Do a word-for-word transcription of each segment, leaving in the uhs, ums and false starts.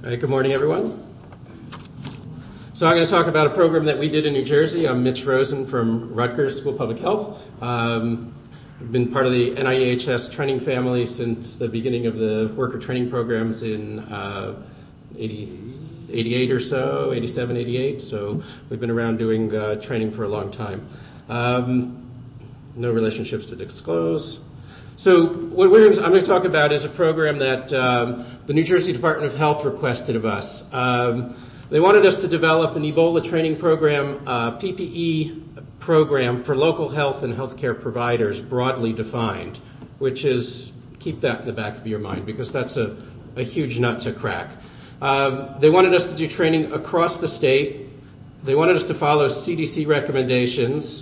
All right, good morning, everyone. So I'm going to talk about a program that we did in New Jersey. I'm Mitch Rosen from Rutgers School of Public Health. Um, I've been part of the N I E H S training family since the beginning of the worker training programs in uh, eighty, eighty-eight or so, eighty-seven, eighty-eight. So we've been around doing uh, training for a long time. Um, no relationships to disclose. So what we're, I'm going to talk about is a program that um, the New Jersey Department of Health requested of us. Um, they wanted us to develop an Ebola training program, uh, P P E program for local health and healthcare providers, broadly defined, which is, keep that in the back of your mind because that's a, a huge nut to crack. Um, they wanted us to do training across the state. They wanted us to follow C D C recommendations,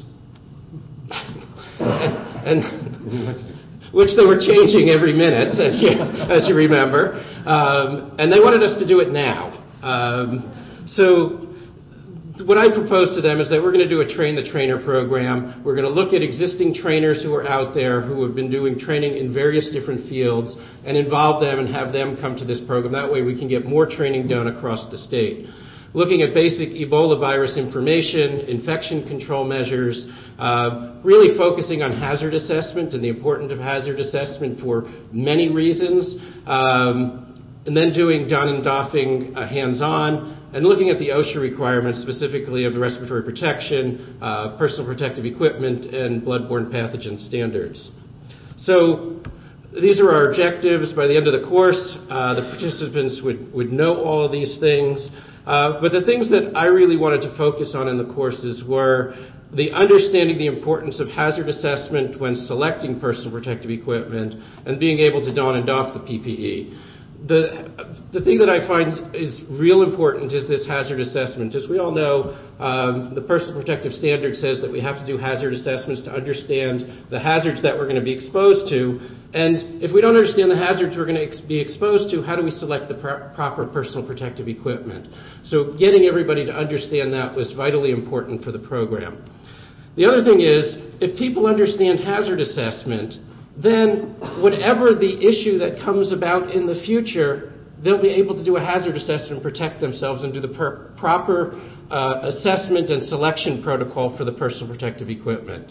and, and which they were changing every minute, as you, as you remember. Um, and they wanted us to do it now. Um, so what I proposed to them is that we're going to do a Train the Trainer program. We're going to look at existing trainers who are out there who have been doing training in various different fields and involve them and have them come to this program. That way we can get more training done across the state. Looking at basic Ebola virus information, infection control measures, uh, really focusing on hazard assessment and the importance of hazard assessment for many reasons, um, and then doing don and doffing uh, hands-on, and looking at the OSHA requirements, specifically of the respiratory protection, uh, personal protective equipment, and bloodborne pathogen standards. So these are our objectives. By the end of the course, uh, the participants would, would know all of these things. Uh, but the things that I really wanted to focus on in the courses were the understanding the importance of hazard assessment when selecting personal protective equipment and being able to don and doff the P P E. The, the thing that I find is real important is this hazard assessment. As we all know, um, the personal protective standard says that we have to do hazard assessments to understand the hazards that we're going to be exposed to. And if we don't understand the hazards we're going to ex- be exposed to, how do we select the pro- proper personal protective equipment? So getting everybody to understand that was vitally important for the program. The other thing is, if people understand hazard assessment, then whatever the issue that comes about in the future, they'll be able to do a hazard assessment, protect themselves, and do the per- proper uh, assessment and selection protocol for the personal protective equipment.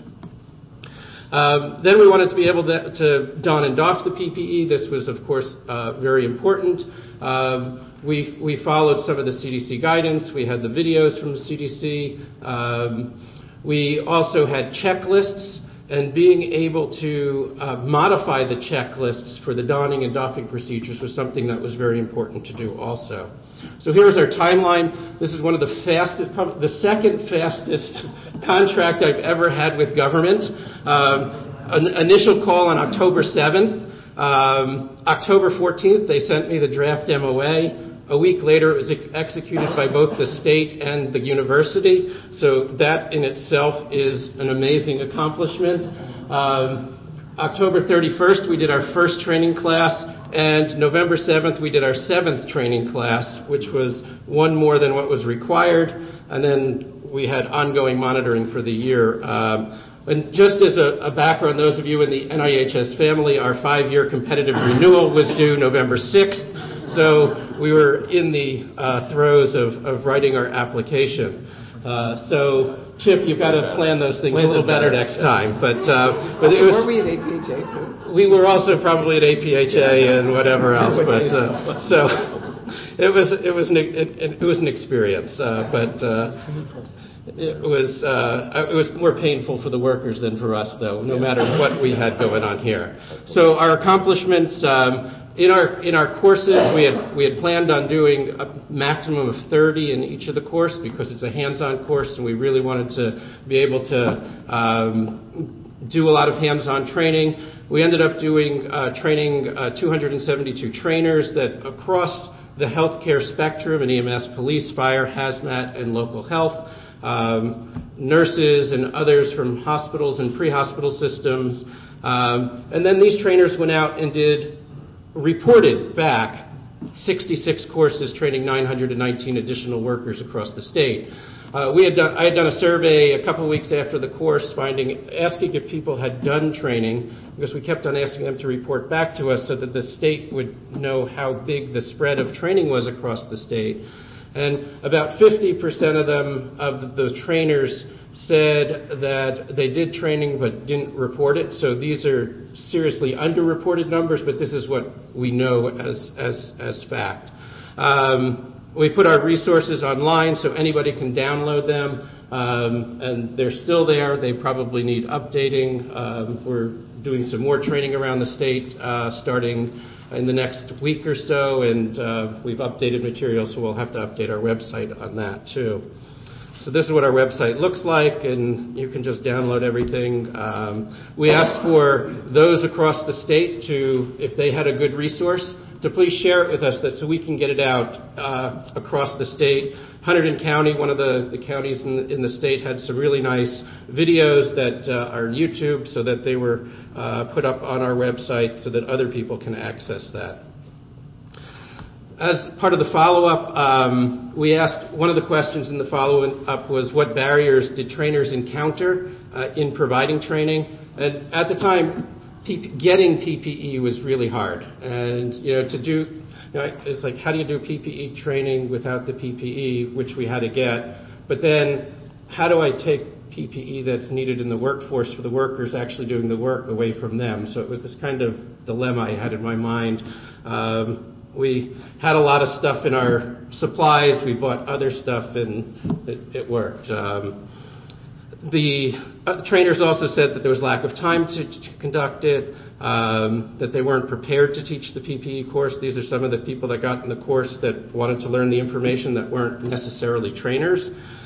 Um, then we wanted to be able to, to don and doff the P P E. This was, of course, uh, very important. Um, we, we followed some of the C D C guidance. We had the videos from the C D C. Um, we also had checklists. And being able to uh, modify the checklists for the donning and doffing procedures was something that was very important to do also. So here's our timeline. This is one of the fastest, probably the second fastest contract I've ever had with government. Um, an initial call on October seventh. Um, October fourteenth, they sent me the draft M O A. A week later, it was ex- executed by both the state and the university. So that in itself is an amazing accomplishment. Um, October thirty-first, we did our first training class. And November seventh, we did our seventh training class, which was one more than what was required. And then we had ongoing monitoring for the year. Um, and just as a, a background, those of you in the N I E H S family, our five-year competitive renewal was due November sixth. So we were in the uh, throes of, of writing our application. Uh, so, Chip, you've got to plan those things a little better next time. But, uh, but it was. Were we at A P H A too? We were also probably at A P H A and whatever else. But uh, so it was it was an it, it was an experience. Uh, but uh, it was uh, it was more painful for the workers than for us, though. No matter what we had going on here. So our accomplishments. Um, In our in our courses, we had we had planned on doing a maximum of thirty in each of the course because it's a hands-on course, and we really wanted to be able to um, do a lot of hands-on training. We ended up doing uh, training uh, two hundred seventy-two trainers that across the healthcare spectrum, in E M S, police, fire, hazmat, and local health, um, nurses and others from hospitals and pre-hospital systems, um, and then these trainers went out and did. reported back sixty-six courses training nine hundred nineteen additional workers across the state. Uh, we had done, I had done a survey a couple of weeks after the course, finding, asking if people had done training, because we kept on asking them to report back to us so that the state would know how big the spread of training was across the state. And about fifty percent of them, of the trainers, said that they did training but didn't report it. So these are seriously underreported numbers, but this is what we know as as as fact. Um, we put our resources online so anybody can download them, um, and they're still there. They probably need updating. Um, we're doing some more training around the state uh, starting in the next week or so, and uh, we've updated material, so we'll have to update our website on that too. So this is what our website looks like, and you can just download everything. Um, we asked for those across the state to, if they had a good resource, to please share it with us that so we can get it out uh, across the state. Hunterdon County, one of the, the counties in the, in the state, had some really nice videos that uh, are on YouTube so that they were uh, put up on our website so that other people can access that. As part of the follow-up, um, we asked, one of the questions in the follow-up was what barriers did trainers encounter uh, in providing training? And at the time, P- getting P P E was really hard. And, you know, to do, you know, it's like, how do you do P P E training without the P P E, which we had to get? But then, how do I take P P E that's needed in the workforce for the workers actually doing the work away from them? So it was this kind of dilemma I had in my mind. Um, we had a lot of stuff in our supplies. We bought other stuff, and it, it worked. Um, The uh, trainers also said that there was lack of time to, to conduct it, um, that they weren't prepared to teach the P P E course. These are some of the people that got in the course that wanted to learn the information that weren't necessarily trainers.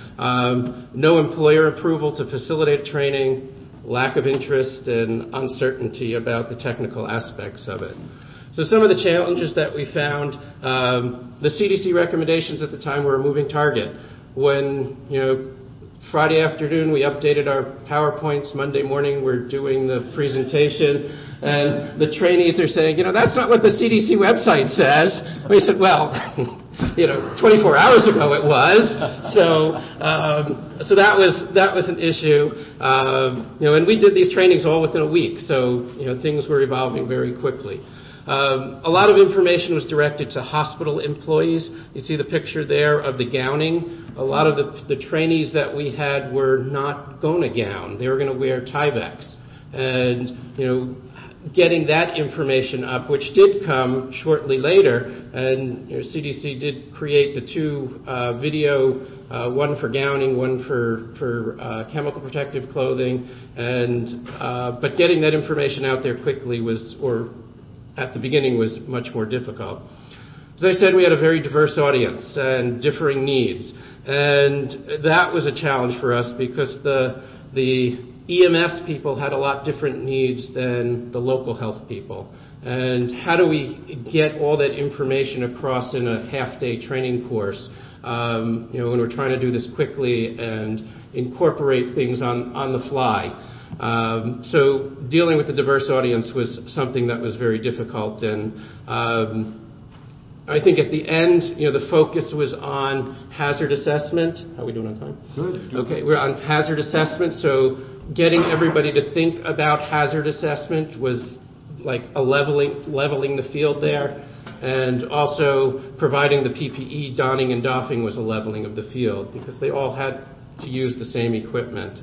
Um, no employer approval to facilitate training, lack of interest, and uncertainty about the technical aspects of it. So some of the challenges that we found, um, the C D C recommendations at the time were a moving target. When, you know, Friday afternoon, we updated our PowerPoints. Monday morning, we're doing the presentation. And the trainees are saying, you know, that's not what the C D C website says. We said, well, you know, twenty-four hours ago it was. So um, so that was that was an issue. Um, you know, and we did these trainings all within a week. So, you know, things were evolving very quickly. Um, a lot of information was directed to hospital employees. You see the picture there of the gowning. A lot of the, the trainees that we had were not going to gown. They were going to wear Tyveks. And, you know, getting that information up, which did come shortly later, and you know, C D C did create the two uh, video, uh, one for gowning, one for, for uh, chemical protective clothing, and uh, but getting that information out there quickly was, or at the beginning, was much more difficult. As I said, we had a very diverse audience and differing needs, and that was a challenge for us because the the E M S people had a lot different needs than the local health people. And how do we get all that information across in a half-day training course, um, you know, when we're trying to do this quickly and incorporate things on, on the fly? Um, so dealing with the diverse audience was something that was very difficult. And um, I think at the end, you know, the focus was on hazard assessment. How are we doing on time? Good. Okay, we're on hazard assessment. So getting everybody to think about hazard assessment was like a leveling, leveling the field there. And also providing the P P E donning and doffing was a leveling of the field because they all had to use the same equipment.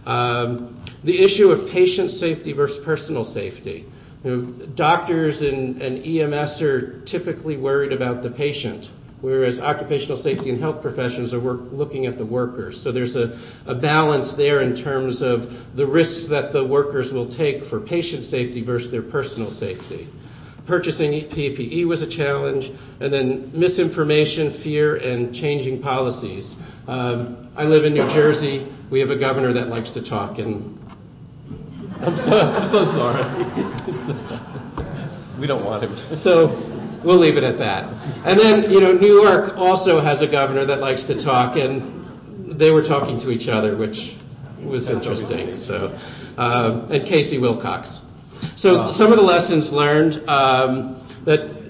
Um, the issue of patient safety versus personal safety. You know, doctors and, and E M S are typically worried about the patient, whereas occupational safety and health professionals are work, looking at the workers. So there's a, a balance there in terms of the risks that the workers will take for patient safety versus their personal safety. Purchasing P P E was a challenge, and then misinformation, fear, and changing policies. Um, I live in New Jersey. We have a governor that likes to talk, and I'm so, I'm so sorry. We don't want him to. So we'll leave it at that. And then, you know, New York also has a governor that likes to talk, and they were talking to each other, which was interesting. So, um, and Casey Wilcox. So some of the lessons learned, um, that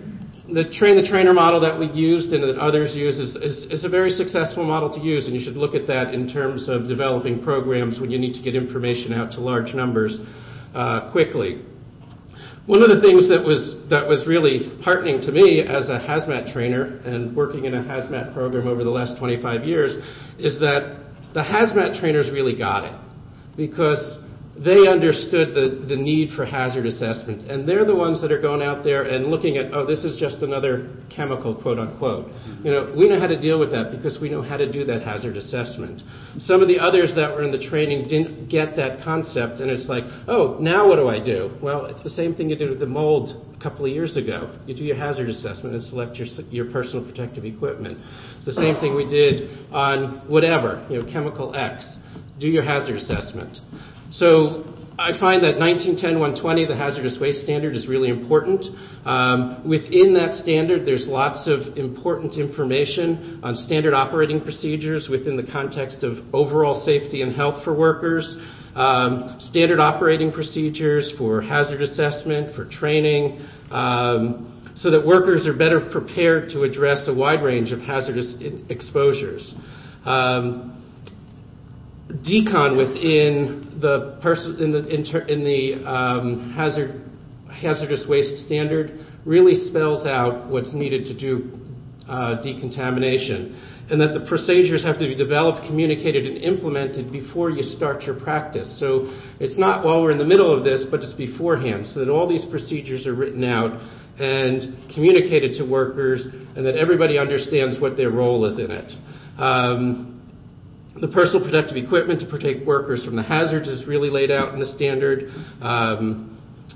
the train-the-trainer model that we used and that others use is, is, is a very successful model to use, and you should look at that in terms of developing programs when you need to get information out to large numbers uh, quickly. One of the things that was that was really heartening to me as a hazmat trainer and working in a hazmat program over the last twenty-five years is that the hazmat trainers really got it, because they understood the, the need for hazard assessment, and they're the ones that are going out there and looking at, oh, this is just another chemical, quote unquote. Mm-hmm. You know, we know how to deal with that because we know how to do that hazard assessment. Some of the others that were in the training didn't get that concept, and it's like, oh, now what do I do? Well, it's the same thing you did with the mold a couple of years ago. You do your hazard assessment and select your your personal protective equipment. It's the same thing we did on whatever, you know, chemical X. Do your hazard assessment. So I find that nineteen ten dash one twenty, the hazardous waste standard, is really important. Um, within that standard, there's lots of important information on standard operating procedures within the context of overall safety and health for workers, um, standard operating procedures for hazard assessment, for training, um, so that workers are better prepared to address a wide range of hazardous exposures. Um, Decon within the person in the inter, in the um, hazard hazardous waste standard really spells out what's needed to do uh, decontamination, and that the procedures have to be developed, communicated, and implemented before you start your practice. So it's not while we're in the middle of this, but it's beforehand, so that all these procedures are written out and communicated to workers, and that everybody understands what their role is in it. Um, The personal protective equipment to protect workers from the hazards is really laid out in the standard. Um,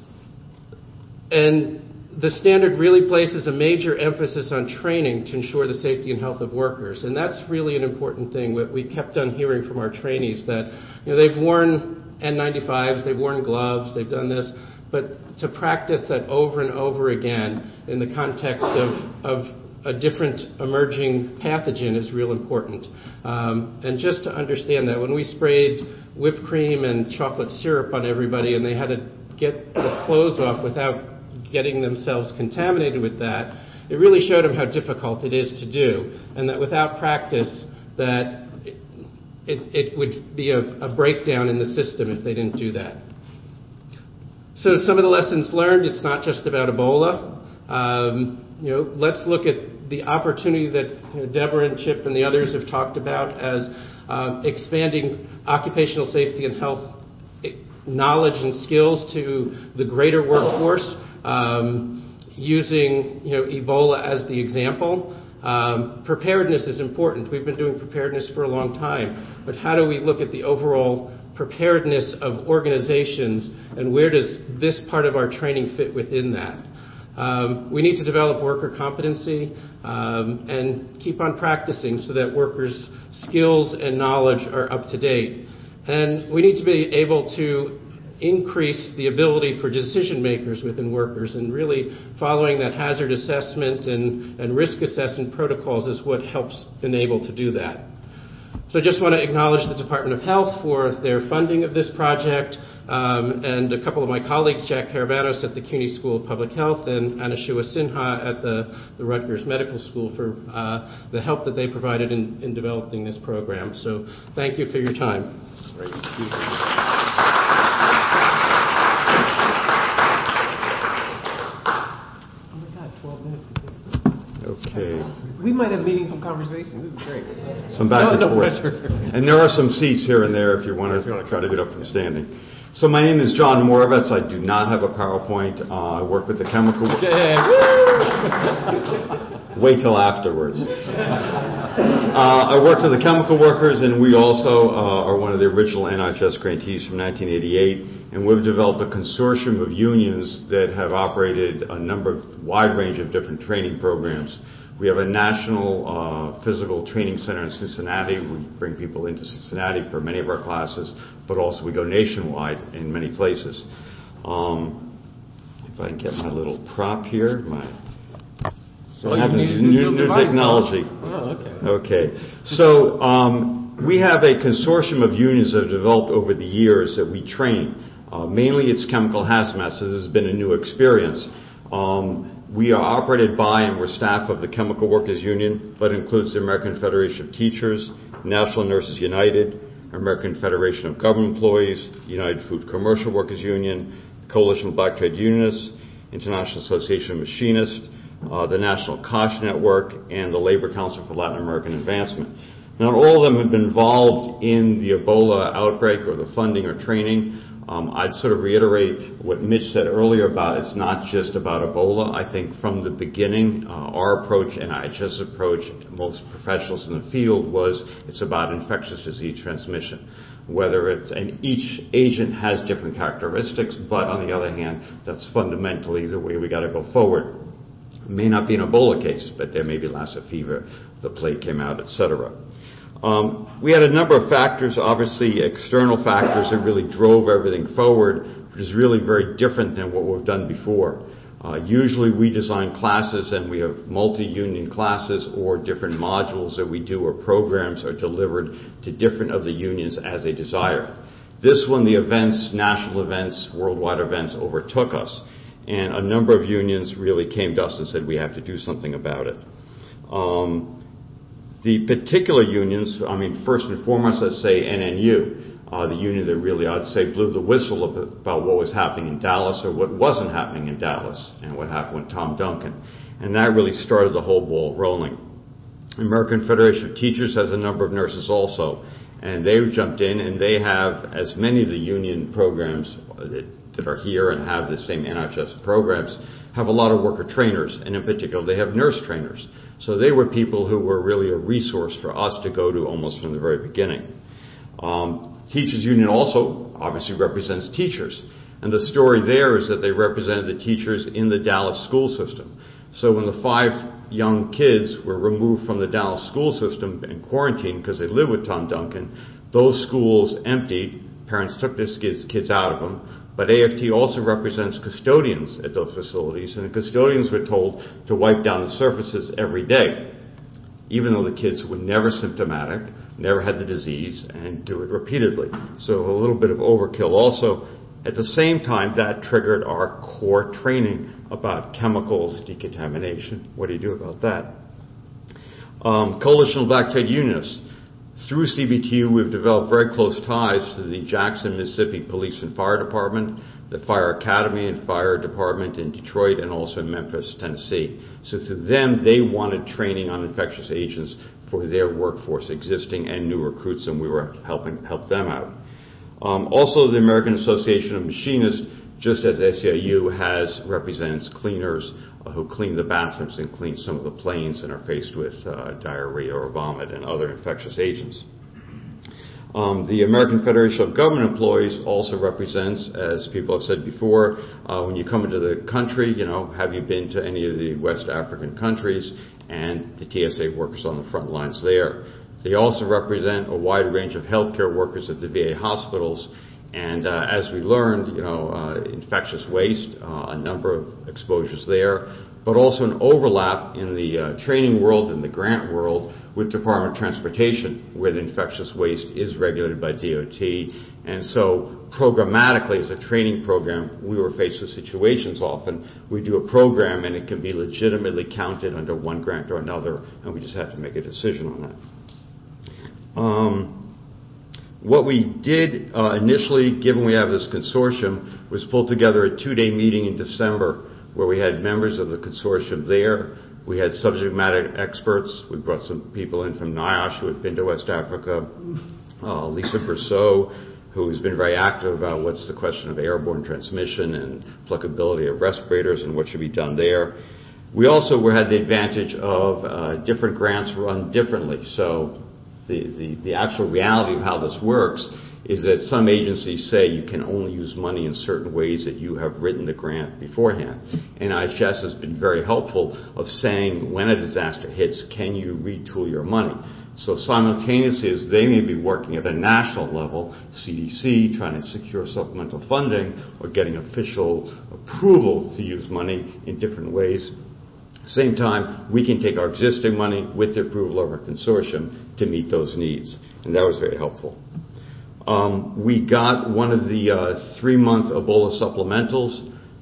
and the standard really places a major emphasis on training to ensure the safety and health of workers. And that's really an important thing. What we kept on hearing from our trainees, that you know, they've worn N ninety-fives, they've worn gloves, they've done this, but to practice that over and over again in the context of, of a different emerging pathogen is real important. Um, and just to understand that when we sprayed whipped cream and chocolate syrup on everybody and they had to get the clothes off without getting themselves contaminated with that, it really showed them how difficult it is to do, and that without practice that it, it, it would be a, a breakdown in the system if they didn't do that. So some of the lessons learned, it's not just about Ebola. Um, you know, let's look at the opportunity that you know, Deborah and Chip and the others have talked about as uh, expanding occupational safety and health knowledge and skills to the greater workforce, um, using you know, Ebola as the example. Um, preparedness is important. We've been doing preparedness for a long time, but how do we look at the overall preparedness of organizations, and where does this part of our training fit within that? Um, we need to develop worker competency um, and keep on practicing so that workers' skills and knowledge are up to date. And we need to be able to increase the ability for decision makers within workers, and really following that hazard assessment and, and risk assessment protocols is what helps enable to do that. So I just want to acknowledge the Department of Health for their funding of this project, um, and a couple of my colleagues, Jack Carabanos at the CUNY School of Public Health and Anashua Sinha at the, the Rutgers Medical School for uh, the help that they provided in, in developing this program. So thank you for your time. Great. Okay. We might have meaningful conversation. This is great. Some back no, and no forth. pressure. And there are some seats here and there if you want to try to get up from standing. So my name is John Moravec. I do not have a PowerPoint. Uh, I work with the chemical... Yeah. Wait till afterwards. Uh, I work for the chemical workers, and we also uh, are one of the original N I H S grantees from nineteen eighty-eight, and we've developed a consortium of unions that have operated a number of wide range of different training programs. We have a national uh, physical training center in Cincinnati. We bring people into Cincinnati for many of our classes, but also we go nationwide in many places. Um, if I can get my little prop here, my So what you happens need is a new, new new device, technology. huh? Oh, okay. Okay. So um, we have a consortium of unions that have developed over the years that we train. Uh, mainly it's chemical hazmat, so this has been a new experience. Um, We are operated by and we're staff of the Chemical Workers Union, but includes the American Federation of Teachers, National Nurses United, American Federation of Government Employees, United Food Commercial Workers Union, Coalition of Black Trade Unionists, International Association of Machinists, uh, the National Koch Network, and the Labor Council for Latin American Advancement. Now, all of them have been involved in the Ebola outbreak or the funding or training. Um, I'd sort of reiterate what Mitch said earlier about it's not just about Ebola. I think from the beginning, uh, our approach, N I H S approach, most professionals in the field was it's about infectious disease transmission. Whether it's, and each agent has different characteristics, but on the other hand, that's fundamentally the way we got to go forward. It may not be an Ebola case, but there may be Lassa fever, the plague came out, et cetera. Um, we had a number of factors, obviously external factors that really drove everything forward, which is really very different than what we've done before. Uh, usually we design classes and we have multi-union classes or different modules that we do or programs are delivered to different of the unions as they desire. This one, the events, national events, worldwide events overtook us, and a number of unions really came to us and said we have to do something about it. Um, The particular unions, I mean, first and foremost, let's say N N U, uh, the union that really, I'd say, blew the whistle about what was happening in Dallas or what wasn't happening in Dallas and what happened with Tom Duncan. And that really started the whole ball rolling. American Federation of Teachers has a number of nurses also, and they've jumped in, and they have, as many of the union programs that are here and have the same N I H S programs, have a lot of worker trainers, and in particular, they have nurse trainers. So they were people who were really a resource for us to go to almost from the very beginning. Um, Teachers Union also obviously represents teachers. And the story there is that they represented the teachers in the Dallas school system. So when the five young kids were removed from the Dallas school system and quarantined because they lived with Tom Duncan, those schools emptied. Parents took their kids, kids out of them. But A F T also represents custodians at those facilities, and the custodians were told to wipe down the surfaces every day, even though the kids were never symptomatic, never had the disease, and do it repeatedly. So a little bit of overkill also. At the same time, that triggered our core training about chemicals, decontamination. What do you do about that? Um, Coalition of Black Trade Unionists. Through C B T U, we've developed very close ties to the Jackson, Mississippi Police and Fire Department, the Fire Academy and Fire Department in Detroit, and also in Memphis, Tennessee. So through them, they wanted training on infectious agents for their workforce, existing and new recruits, and we were helping help them out. Um, also, the American Association of Machinists, just as S E I U has, represents cleaners uh, who clean the bathrooms and clean some of the planes and are faced with uh, diarrhea or vomit and other infectious agents. Um, the American Federation of Government Employees also represents, as people have said before, uh, when you come into the country, you know, have you been to any of the West African countries, and the T S A workers on the front lines there. They also represent a wide range of healthcare workers at the V A hospitals. And uh, as we learned, you know, uh, infectious waste, uh, a number of exposures there, but also an overlap in the uh, training world and the grant world with Department of Transportation, where the infectious waste is regulated by D O T. And so programmatically, as a training program, we were faced with situations often. We do a program and it can be legitimately counted under one grant or another, and we just have to make a decision on that. Um, What we did uh, initially, given we have this consortium, was pull together a two-day meeting in December where we had members of the consortium there. We had subject matter experts. We brought some people in from NIOSH who had been to West Africa. Uh, Lisa Berceau, who has been very active about what's the question of airborne transmission and applicability of respirators and what should be done there. We also had the advantage of uh, different grants run differently. So The, the, the actual reality of how this works is that some agencies say you can only use money in certain ways that you have written the grant beforehand. And N I H S has been very helpful of saying when a disaster hits, can you retool your money? So simultaneously as they may be working at a national level, C D C trying to secure supplemental funding or getting official approval to use money in different ways, same time, we can take our existing money with the approval of our consortium to meet those needs. And that was very helpful. Um, we got one of the uh, three-month Ebola supplementals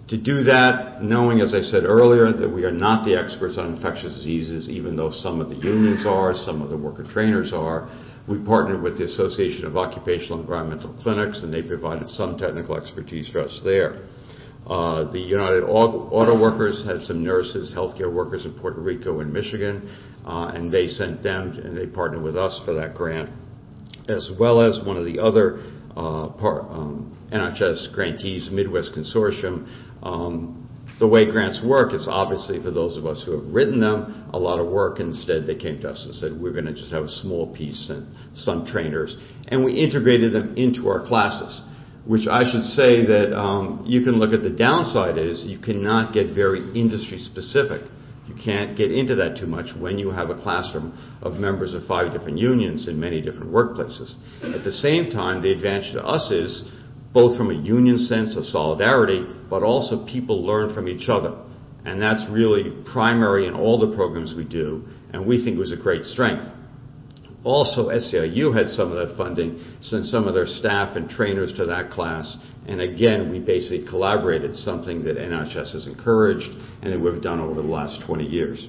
To do that, knowing, as I said earlier, that we are not the experts on infectious diseases, even though some of the unions are, some of the worker trainers are, we partnered with the Association of Occupational Environmental Clinics, and they provided some technical expertise for us there. Uh, the United Auto Workers had some nurses, healthcare workers in Puerto Rico and Michigan, uh, and they sent them, and they partnered with us for that grant, as well as one of the other uh, part, um, N H S grantees, Midwest Consortium. Um, the way grants work is obviously for those of us who have written them, a lot of work. Instead, they came to us and said, we're going to just have a small piece and some trainers. And we integrated them into our classes, which I should say that um, you can look at the downside is you cannot get very industry specific. You can't get into that too much when you have a classroom of members of five different unions in many different workplaces. At the same time, the advantage to us is both from a union sense of solidarity, but also people learn from each other. And that's really primary in all the programs we do, and we think it was a great strength. Also, S C I U had some of that funding, sent some of their staff and trainers to that class, and again, we basically collaborated, something that N H S has encouraged and that we've done over the last twenty years.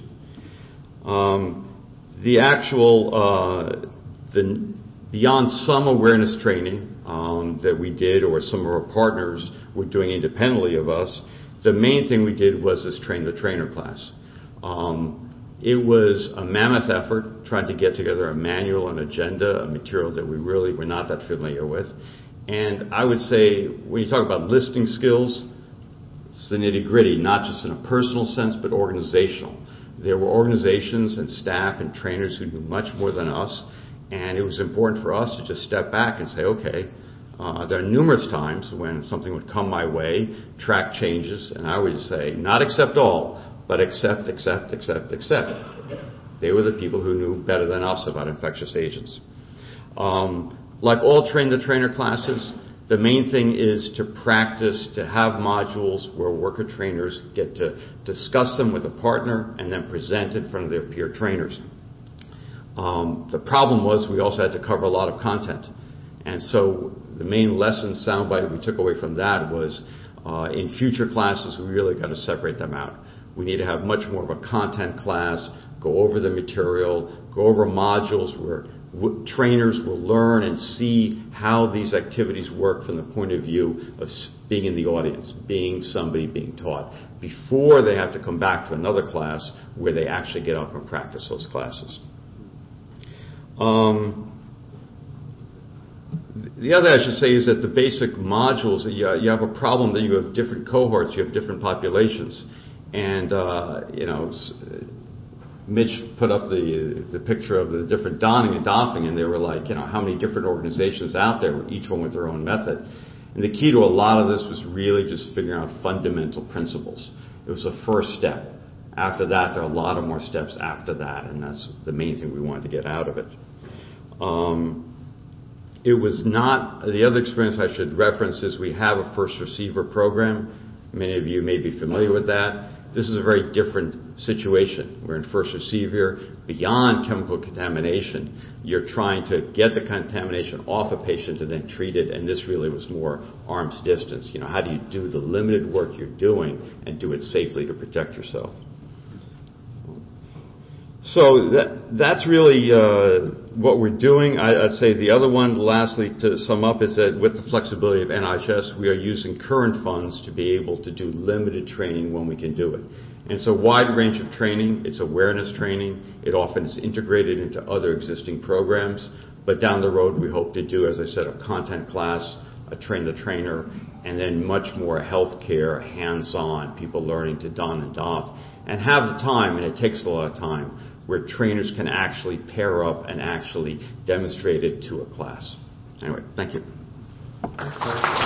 Um, the actual, uh, the beyond some awareness training um, that we did, or some of our partners were doing independently of us, the main thing we did was this train the trainer class. Um, It was a mammoth effort trying to get together a manual, an agenda, a material that we really were not that familiar with. And I would say when you talk about listening skills, it's the nitty-gritty, not just in a personal sense, but organizational. There were organizations and staff and trainers who knew much more than us, and it was important for us to just step back and say, okay, uh, there are numerous times when something would come my way, track changes, and I would say, not accept all, but accept, accept, accept, accept. They were the people who knew better than us about infectious agents. Um, like all train-the-trainer classes, the main thing is to practice, to have modules where worker trainers get to discuss them with a partner and then present in front of their peer trainers. Um, the problem was we also had to cover a lot of content. And so the main lesson soundbite we took away from that was uh, in future classes, we really got to separate them out. We need to have much more of a content class, go over the material, go over modules where w- trainers will learn and see how these activities work from the point of view of being in the audience, being somebody being taught, before they have to come back to another class where they actually get up and practice those classes. Um, The other I should say is that the basic modules, you, you have a problem that you have different cohorts, you have different populations. And, uh, you know, Mitch put up the the picture of the different donning and doffing, and they were like, you know, how many different organizations out there, each one with their own method. And the key to a lot of this was really just figuring out fundamental principles. It was the first step. After that, there are a lot of more steps after that, and that's the main thing we wanted to get out of it. Um, it was not, the other experience I should reference is we have a first receiver program. Many of you may be familiar with that. This is a very different situation. We're in first receiver, beyond chemical contamination. You're trying to get the contamination off a patient and then treat it, and this really was more arm's distance. You know, how do you do the limited work you're doing and do it safely to protect yourself? So that, that's really uh, what we're doing. I, I'd say the other one, lastly, to sum up, is that with the flexibility of N H S, we are using current funds to be able to do limited training when we can do it. And it's a wide range of training. It's awareness training. It often is integrated into other existing programs. But down the road, we hope to do, as I said, a content class, a train the trainer, and then much more healthcare, hands-on, people learning to don and doff, and have the time, and it takes a lot of time, where trainers can actually pair up and actually demonstrate it to a class. Anyway, thank you.